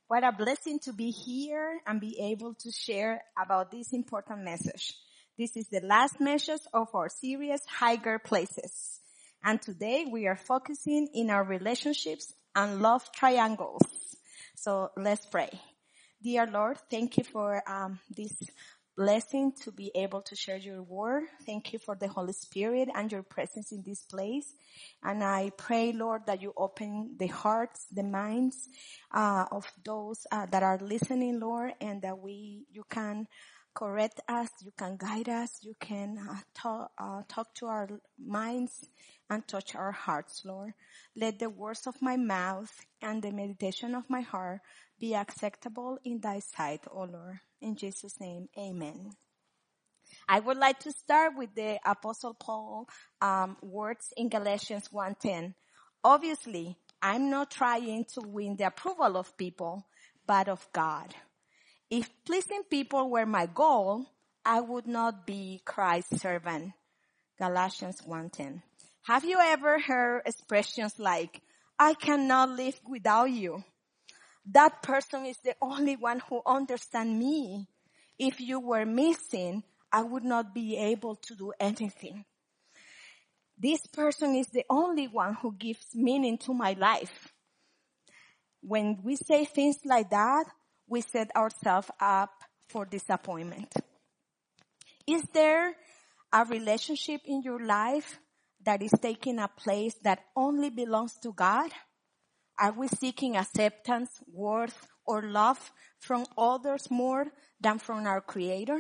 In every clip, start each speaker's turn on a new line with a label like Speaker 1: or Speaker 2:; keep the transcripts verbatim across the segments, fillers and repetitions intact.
Speaker 1: What a blessing to be here and be able to share about this important message. This is the last message of our series, Higher Places. And today we are focusing in our relationships and love triangles. So let's pray. Dear Lord, thank you for um, this blessing to be able to share your word. Thank you for the Holy Spirit and your presence in this place. And I pray, Lord, that you open the hearts, the minds uh, of those uh, that are listening, Lord, and that we, you can correct us, you can guide us, you can uh, talk, uh, talk to our minds and touch our hearts, Lord. Let the words of my mouth and the meditation of my heart be acceptable in thy sight, O Lord. In Jesus' name, amen. I would like to start with the Apostle Paul um, words in Galatians one ten. Obviously, I'm not trying to win the approval of people, but of God. If pleasing people were my goal, I would not be Christ's servant. Galatians one ten. Have you ever heard expressions like, I cannot live without you? That person is the only one who understands me. If you were missing, I would not be able to do anything. This person is the only one who gives meaning to my life. When we say things like that, we set ourselves up for disappointment. Is there a relationship in your life that is taking a place that only belongs to God? Are we seeking acceptance, worth, or love from others more than from our Creator?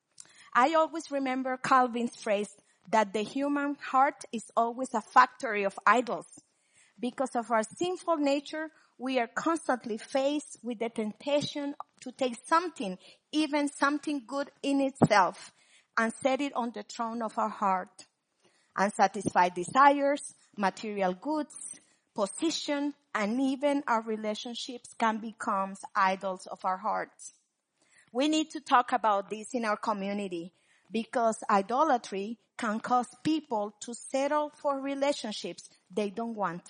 Speaker 1: I always remember Calvin's phrase that the human heart is always a factory of idols. Because of our sinful nature, we are constantly faced with the temptation to take something, even something good in itself, and set it on the throne of our heart. Unsatisfied desires, material goods, position, and even our relationships can become idols of our hearts. We need to talk about this in our community because idolatry can cause people to settle for relationships they don't want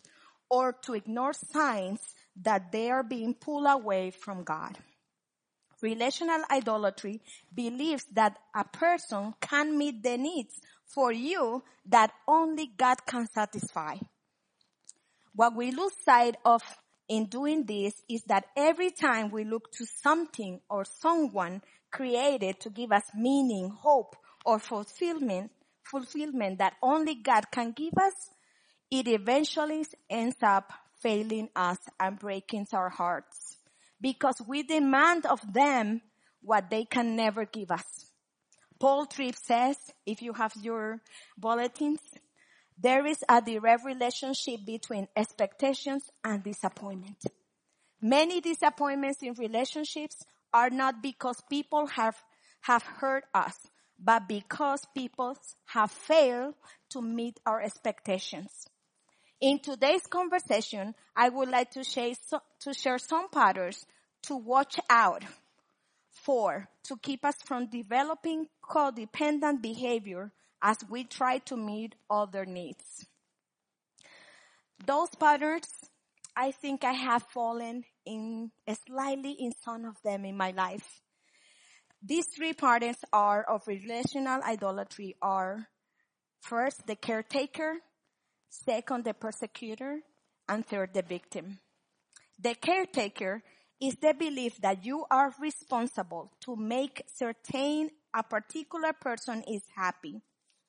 Speaker 1: or to ignore signs that they are being pulled away from God. Relational idolatry believes that a person can meet the needs for you that only God can satisfy. What we lose sight of in doing this is that every time we look to something or someone created to give us meaning, hope, or fulfillment, fulfillment that only God can give us, it eventually ends up failing us and breaking our hearts because we demand of them what they can never give us. Paul Tripp says, if you have your bulletins, there is a direct relationship between expectations and disappointment. Many disappointments in relationships are not because people have, have hurt us, but because people have failed to meet our expectations. In today's conversation, I would like to share, to share some patterns to watch out for to keep us from developing codependent behavior as we try to meet other needs. Those patterns, I think I have fallen in slightly in some of them in my life. These three patterns are of relational idolatry are first the caretaker, second the persecutor, and third the victim. The caretaker is the belief that you are responsible to make certain a particular person is happy.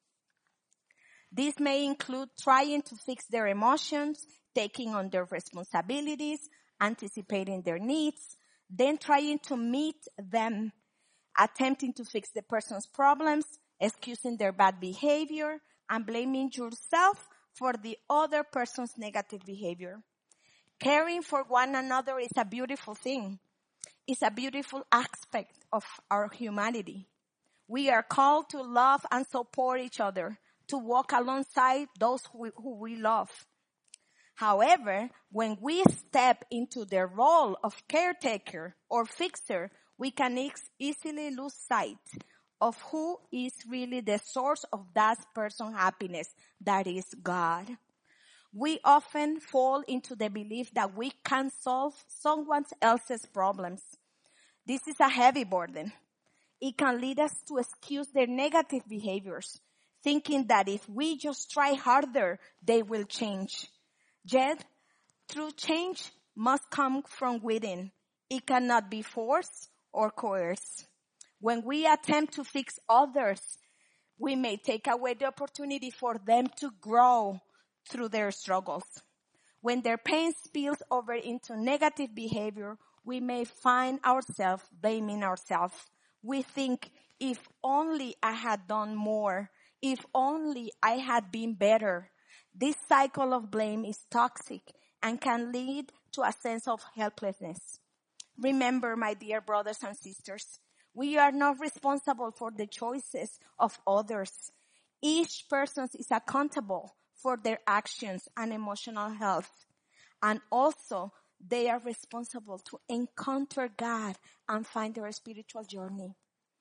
Speaker 1: This may include trying to fix their emotions, taking on their responsibilities, anticipating their needs, then trying to meet them, attempting to fix the person's problems, excusing their bad behavior, and blaming yourself for the other person's negative behavior. Caring for one another is a beautiful thing. It's a beautiful aspect of our humanity. We are called to love and support each other, to walk alongside those who we, who we love. However, when we step into the role of caretaker or fixer, we can ex- easily lose sight of who is really the source of that person's happiness, that is God. We often fall into the belief that we can solve someone else's problems. This is a heavy burden. It can lead us to excuse their negative behaviors, thinking that if we just try harder, they will change. Yet, true change must come from within. It cannot be forced or coerced. When we attempt to fix others, we may take away the opportunity for them to grow through their struggles. When their pain spills over into negative behavior, we may find ourselves blaming ourselves. We think, if only I had done more, if only I had been better. This cycle of blame is toxic and can lead to a sense of helplessness. Remember, my dear brothers and sisters, we are not responsible for the choices of others. Each person is accountable for their actions and emotional health. And also, they are responsible to encounter God and find their spiritual journey.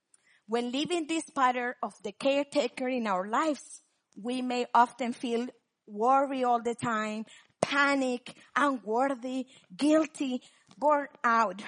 Speaker 1: When living this pattern of the caretaker in our lives, we may often feel worry all the time, panic, unworthy, guilty, burnt out.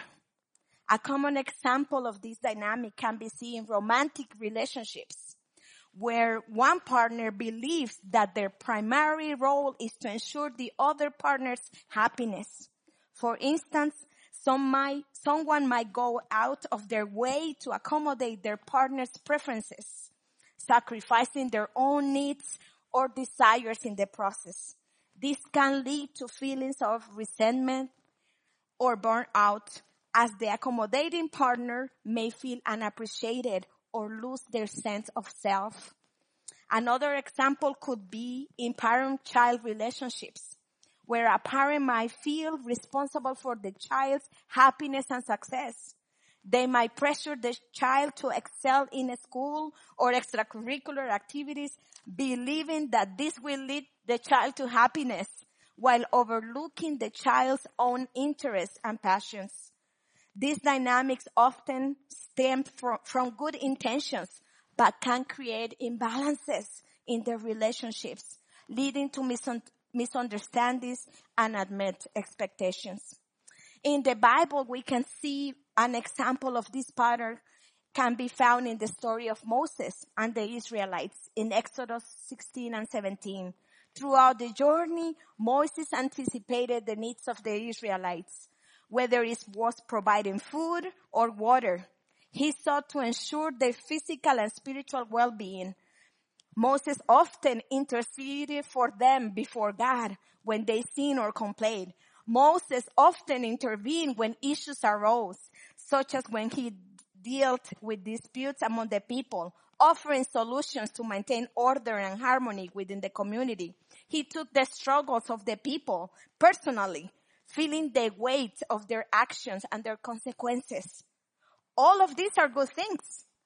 Speaker 1: A common example of this dynamic can be seen in romantic relationships, where one partner believes that their primary role is to ensure the other partner's happiness. For instance, some might, someone might go out of their way to accommodate their partner's preferences, sacrificing their own needs or desires in the process. This can lead to feelings of resentment or burnout, as the accommodating partner may feel unappreciated or lose their sense of self. Another example could be in parent-child relationships, where a parent might feel responsible for the child's happiness and success. They might pressure the child to excel in school or extracurricular activities, believing that this will lead the child to happiness, while overlooking the child's own interests and passions. These dynamics often stem from, from good intentions, but can create imbalances in their relationships, leading to misun- misunderstandings and unmet expectations. In the Bible, we can see an example of this pattern can be found in the story of Moses and the Israelites in Exodus sixteen and seventeen. Throughout the journey, Moses anticipated the needs of the Israelites, whether it was providing food or water. He sought to ensure their physical and spiritual well-being. Moses often interceded for them before God when they sinned or complained. Moses often intervened when issues arose, such as when he dealt with disputes among the people, offering solutions to maintain order and harmony within the community. He took the struggles of the people personally, feeling the weight of their actions and their consequences. All of these are good things.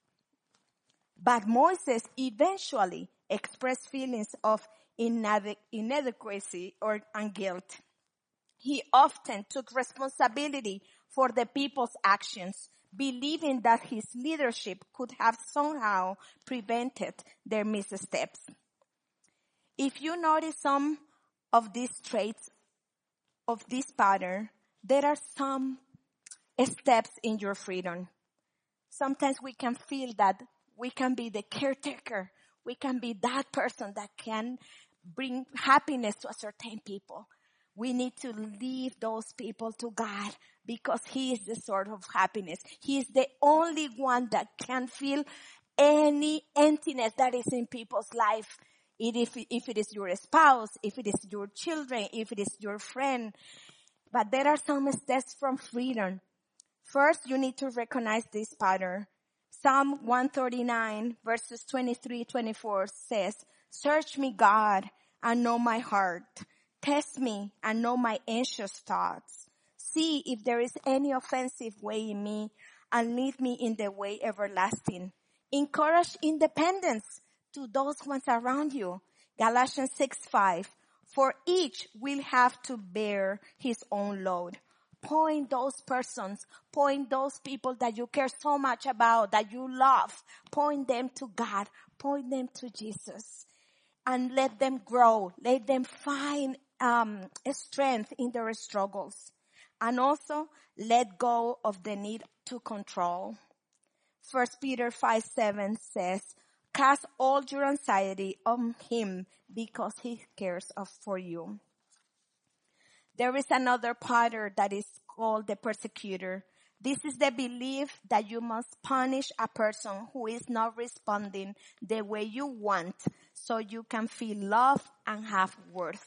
Speaker 1: But Moses eventually expressed feelings of inadequ- inadequacy or and guilt. He often took responsibility for the people's actions, believing that his leadership could have somehow prevented their missteps. If you notice some of these traits of this pattern, there are some steps in your freedom. Sometimes we can feel that we can be the caretaker. We can be that person that can bring happiness to a certain people. We need to leave those people to God because He is the source of happiness. He is the only one that can fill any emptiness that is in people's life. If, if it is your spouse, if it is your children, if it is your friend. But there are some steps from freedom. First, you need to recognize this pattern. Psalm one thirty-nine verses twenty-three to twenty-four says, "Search me, God, and know my heart. Test me and know my anxious thoughts. See if there is any offensive way in me and lead me in the way everlasting." Encourage independence to those ones around you. Galatians six five. For each will have to bear his own load. Point those persons, point those people that you care so much about, that you love, point them to God, point them to Jesus. And let them grow. Let them find um, strength in their struggles, and also let go of the need to control. First Peter five seven says, cast all your anxiety on him because he cares of- for you. There is another pattern that is called the persecutor. This is the belief that you must punish a person who is not responding the way you want so you can feel love and have worth.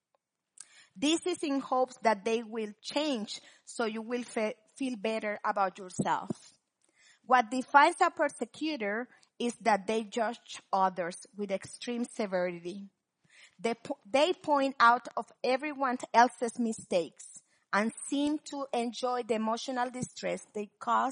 Speaker 1: This is in hopes that they will change so you will fe- feel better about yourself. What defines a persecutor is that they judge others with extreme severity. They, po- they point out of everyone else's mistakes and seem to enjoy the emotional distress they cause,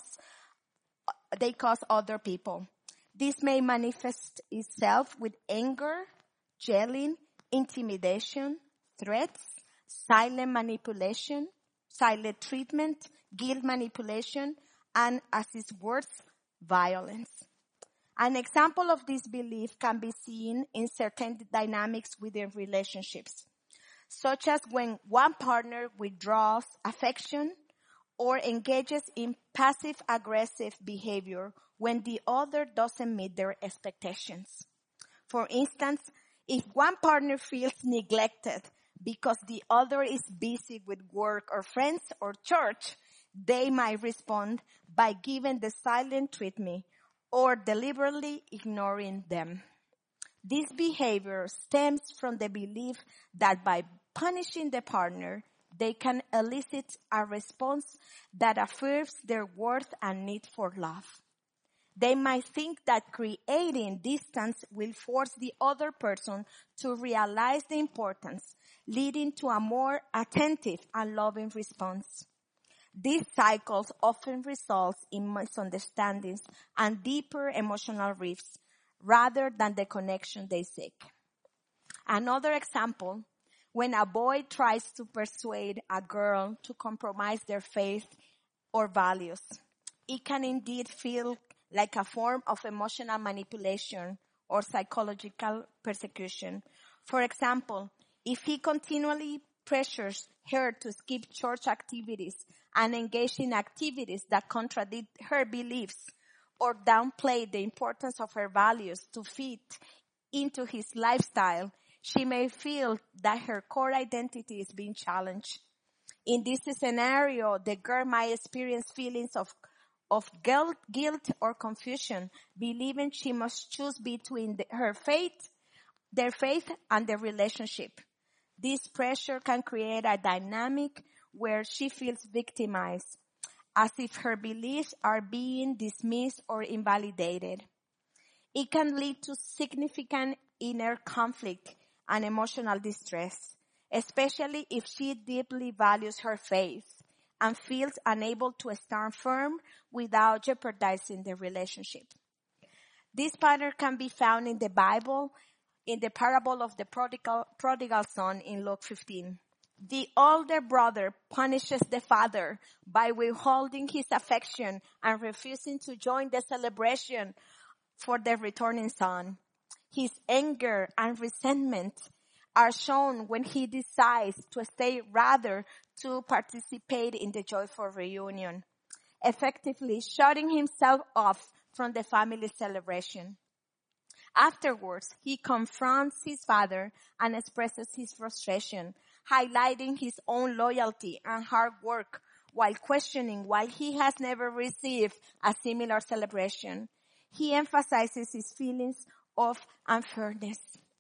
Speaker 1: they cause other people. This may manifest itself with anger, yelling, intimidation, threats, silent manipulation, silent treatment, guilt manipulation, and as is worse, violence. An example of this belief can be seen in certain dynamics within relationships, such as when one partner withdraws affection or engages in passive-aggressive behavior when the other doesn't meet their expectations. For instance, if one partner feels neglected because the other is busy with work or friends or church, they might respond by giving the silent treatment or deliberately ignoring them. This behavior stems from the belief that by punishing the partner, they can elicit a response that affirms their worth and need for love. They might think that creating distance will force the other person to realize the importance, leading to a more attentive and loving response. These cycles often result in misunderstandings and deeper emotional rifts rather than the connection they seek. Another example, when a boy tries to persuade a girl to compromise their faith or values, it can indeed feel like a form of emotional manipulation or psychological persecution. For example, if he continually pressures her to skip church activities and engage in activities that contradict her beliefs or downplay the importance of her values to fit into his lifestyle, she may feel that her core identity is being challenged. In this scenario, the girl might experience feelings of of guilt, guilt or confusion, believing she must choose between the, her faith, their faith and their relationship. This pressure can create a dynamic where she feels victimized, as if her beliefs are being dismissed or invalidated. It can lead to significant inner conflict and emotional distress, especially if she deeply values her faith and feels unable to stand firm without jeopardizing the relationship. This pattern can be found in the Bible, in the parable of the prodigal, prodigal son in Luke fifteen. The older brother punishes the father by withholding his affection and refusing to join the celebration for the returning son. His anger and resentment are shown when he decides to stay rather to participate in the joyful reunion, effectively shutting himself off from the family celebration. Afterwards, he confronts his father and expresses his frustration, highlighting his own loyalty and hard work while questioning why he has never received a similar celebration. He emphasizes his feelings of unfairness.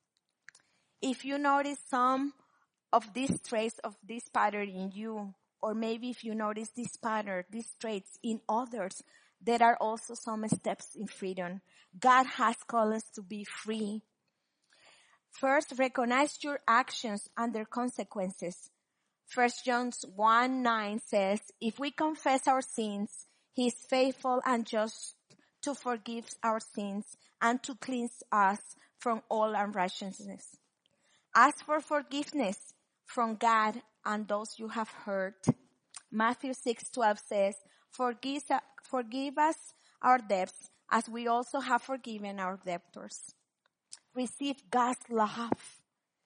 Speaker 1: If you notice some of these traits of this pattern in you, or maybe if you notice this pattern, these traits in others, there are also some steps in freedom. God has called us to be free. First, recognize your actions and their consequences. First John one nine says, if we confess our sins, he is faithful and just to forgive our sins and to cleanse us from all unrighteousness. Ask for forgiveness from God and those you have hurt. Matthew six twelve says, forgive, forgive us our debts as we also have forgiven our debtors. Receive God's love.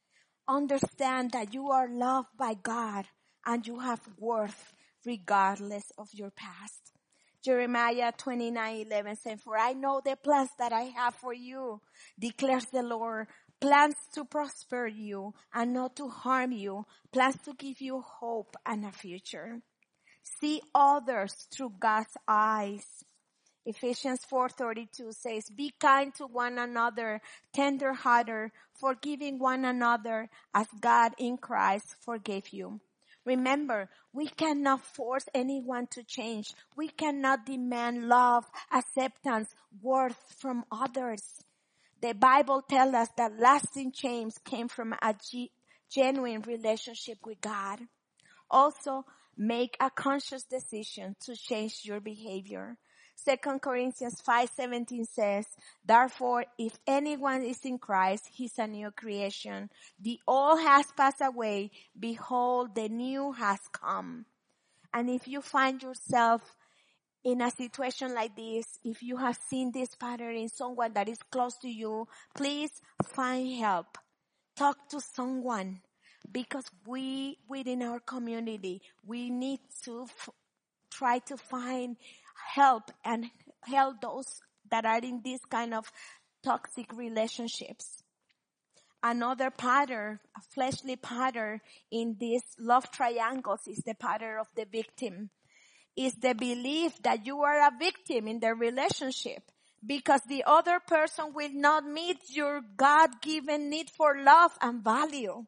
Speaker 1: understand that you are loved by God and you have worth regardless of your past. Jeremiah twenty-nine eleven says, "For I know the plans that I have for you, declares the Lord, plans to prosper you and not to harm you, plans to give you hope and a future." See others through God's eyes. Ephesians four thirty-two says, "Be kind to one another, tender-hearted, forgiving one another as God in Christ forgave you." Remember, we cannot force anyone to change. We cannot demand love, acceptance, worth from others. The Bible tells us that lasting change came from a ge- genuine relationship with God. Also, make a conscious decision to change your behavior. Second Corinthians five seventeen says, "Therefore, if anyone is in Christ, he's a new creation. The old has passed away. Behold, the new has come." And if you find yourself in a situation like this, if you have seen this pattern in someone that is close to you, please find help. Talk to someone, because we, within our community, we need to f- try to find help and help those that are in this kind of toxic relationships. Another pattern, a fleshly pattern in these love triangles, is the pattern of the victim. Is the belief that you are a victim in the relationship because the other person will not meet your God-given need for love and value.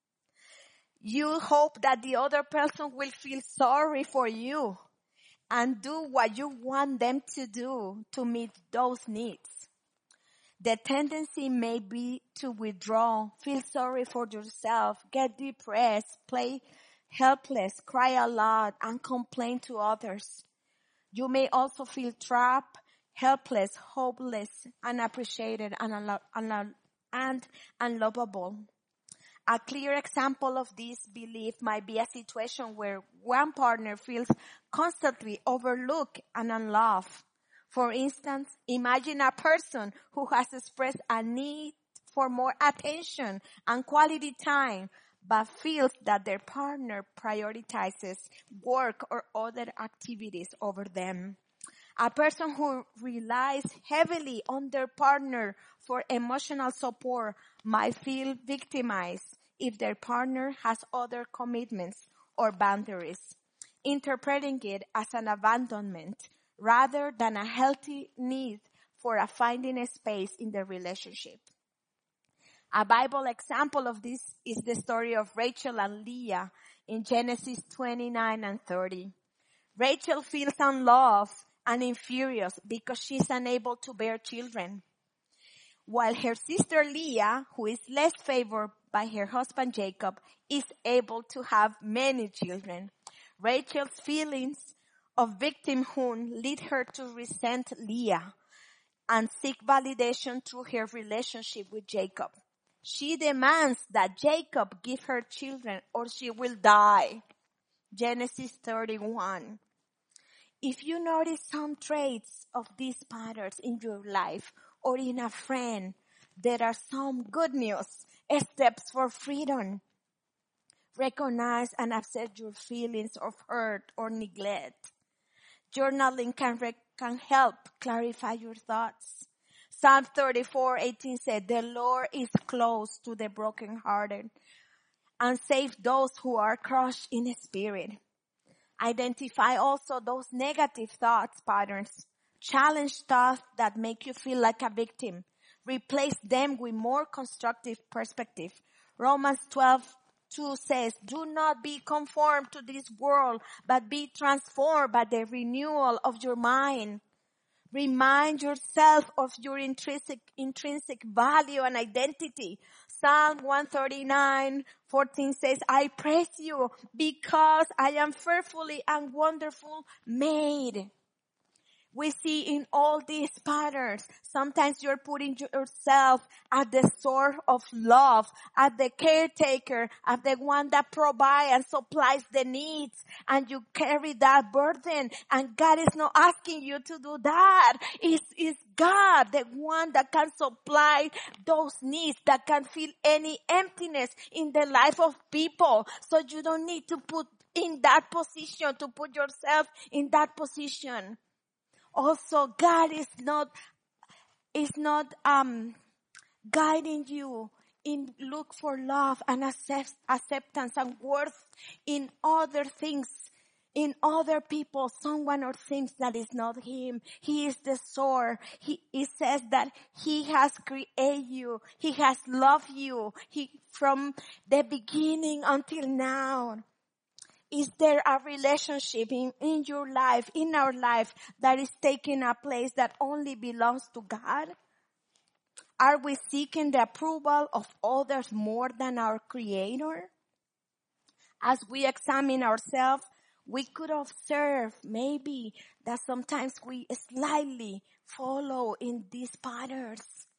Speaker 1: You hope that the other person will feel sorry for you and do what you want them to do to meet those needs. The tendency may be to withdraw, feel sorry for yourself, get depressed, play helpless, cry a lot, and complain to others. You may also feel trapped, helpless, hopeless, unappreciated, and, unlo- unlo- and unlovable. A clear example of this belief might be a situation where one partner feels constantly overlooked and unloved. For instance, imagine a person who has expressed a need for more attention and quality time, but feels that their partner prioritizes work or other activities over them. A person who relies heavily on their partner for emotional support might feel victimized if their partner has other commitments or boundaries, interpreting it as an abandonment rather than a healthy need for a finding a space in the relationship. A Bible example of this is the story of Rachel and Leah in Genesis twenty-nine and thirty. Rachel feels unloved and inferior because she's unable to bear children, while her sister Leah, who is less favored by her husband Jacob, is able to have many children. Rachel's feelings of victimhood lead her to resent Leah and seek validation through her relationship with Jacob. She demands that Jacob give her children or she will die. Genesis thirty-one. If you notice some traits of these patterns in your life or in a friend, there are some good news, steps for freedom. Recognize and accept your feelings of hurt or neglect. Journaling can, re- can help clarify your thoughts. Psalm thirty-four eighteen said, "The Lord is close to the brokenhearted and save those who are crushed in spirit." Identify also those negative thoughts patterns. Challenge thoughts that make you feel like a victim. Replace them with more constructive perspective. Romans twelve two says, "Do not be conformed to this world, but be transformed by the renewal of your mind." Remind yourself of your intrinsic, intrinsic value and identity. Psalm one thirty-nine fourteen says, "I praise you because I am fearfully and wonderfully made." We see in all these patterns, sometimes you're putting yourself at the source of love, at the caretaker, at the one that provides and supplies the needs, and you carry that burden, and God is not asking you to do that. It's, it's God, the one that can supply those needs, that can fill any emptiness in the life of people. So you don't need to put in that position, to put yourself in that position. Also, God is not, is not, um, guiding you in look for love and accept, acceptance and worth in other things, in other people, someone or things that is not Him. He is the source. He, it says that He has created you. He has loved you. He, from the beginning until now. Is there a relationship in, in your life, in our life, that is taking a place that only belongs to God? Are we seeking the approval of others more than our Creator? As we examine ourselves, we could observe maybe that sometimes we slightly follow in these patterns.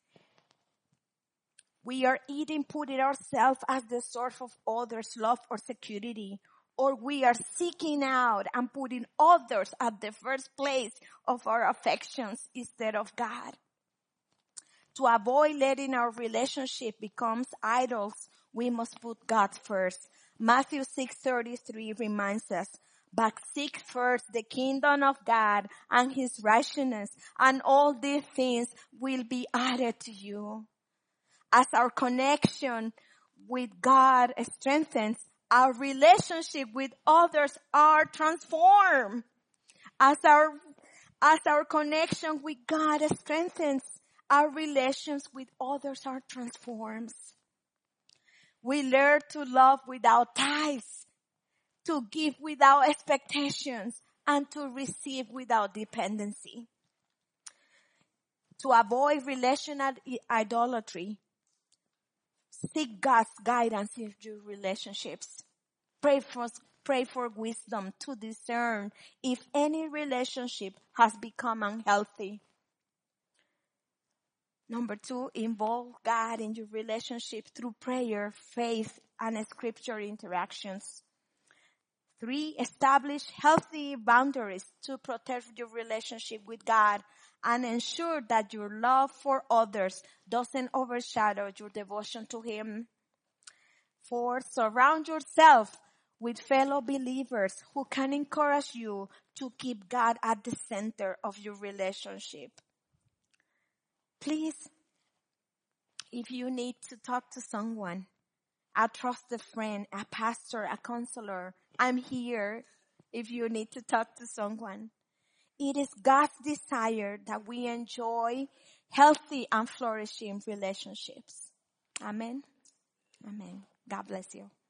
Speaker 1: We are either putting ourselves as the source of others' love or security, or we are seeking out and putting others at the first place of our affections instead of God. To avoid letting our relationship become idols, we must put God first. Matthew six thirty-three reminds us, but seek first the kingdom of God and His righteousness, and all these things will be added to you. As our connection with God strengthens, our relationship with others are transformed. As our, as our connection with God strengthens, our relations with others are transformed. We learn to love without ties, to give without expectations, and to receive without dependency. To avoid relational idolatry, seek God's guidance in your relationships. Pray for, pray for wisdom to discern if any relationship has become unhealthy. Number two, involve God in your relationship through prayer, faith, and scripture interactions. Three, establish healthy boundaries to protect your relationship with God and ensure that your love for others doesn't overshadow your devotion to Him. Four, surround yourself with fellow believers who can encourage you to keep God at the center of your relationship. Please, if you need to talk to someone, a trusted friend, a pastor, a counselor, I'm here if you need to talk to someone. It is God's desire that we enjoy healthy and flourishing relationships. Amen. Amen. God bless you.